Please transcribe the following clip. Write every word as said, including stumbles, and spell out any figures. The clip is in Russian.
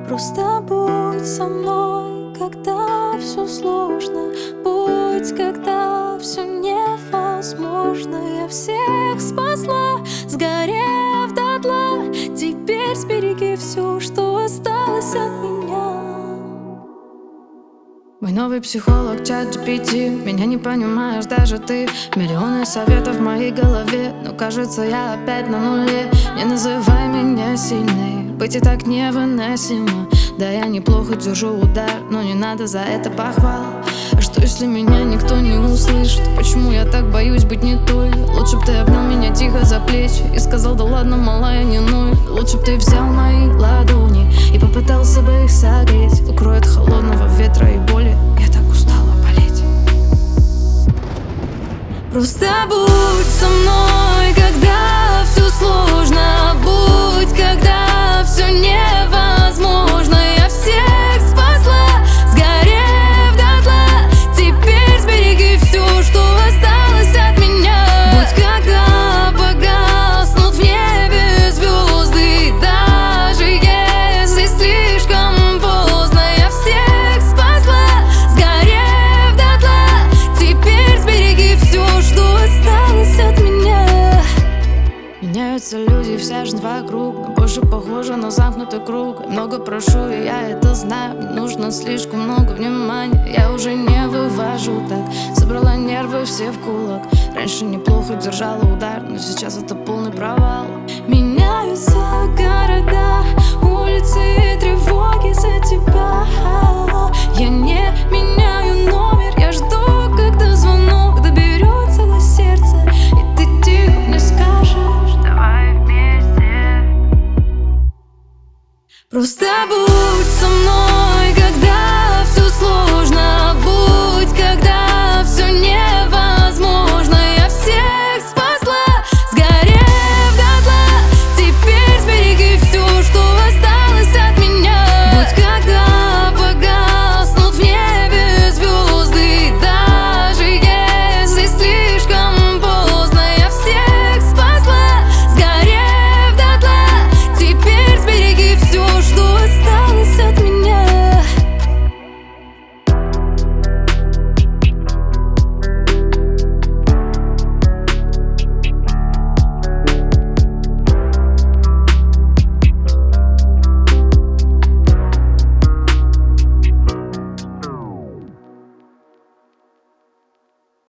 Просто будь со мной, когда все сложно. Будь, когда все невозможно. Я всех спасла, сгорев дотла. Теперь сбереги все, что осталось от меня. Мой новый психолог, чат джи пи ти. Меня не понимаешь даже ты. Миллионы советов в моей голове, но кажется, я опять на нуле. Не называй меня сильной, быть и так невыносимо. Да, я неплохо держу удар, но не надо за это похвал. А что если меня никто не услышит? Почему я так боюсь быть не той? Лучше б ты обнял меня тихо за плечи и сказал: да ладно, малая, не ной. Лучше б ты взял мои ладони и попытался бы их согреть. Укрой от холодного ветра и боли, я так устала болеть. Просто будь со мной, когда все сложно. Будь, когда все невозможно. Я всех спасла, сгорев дотла. Теперь сбереги все, что осталось от меня. Будь, когда погаснут в небе звезды. Даже если слишком поздно. Я всех спасла, сгорев дотла. Теперь сбереги все, что осталось от меня. Меняются люди, вся жизнь вокруг, но больше похоже на замкнутый круг. Я много прошу, и я это знаю. Мне нужно слишком много внимания. Я уже не вывожу так. Собрала нервы все в кулак. Раньше неплохо держала удар, но сейчас это полный провал. Меняются города, улицы и тревоги за тебя. Я не меняю номер, я жду, когда звонок доберется до сердца, и ты тихо мне скажешь: давай вместе. Просто будь со мной.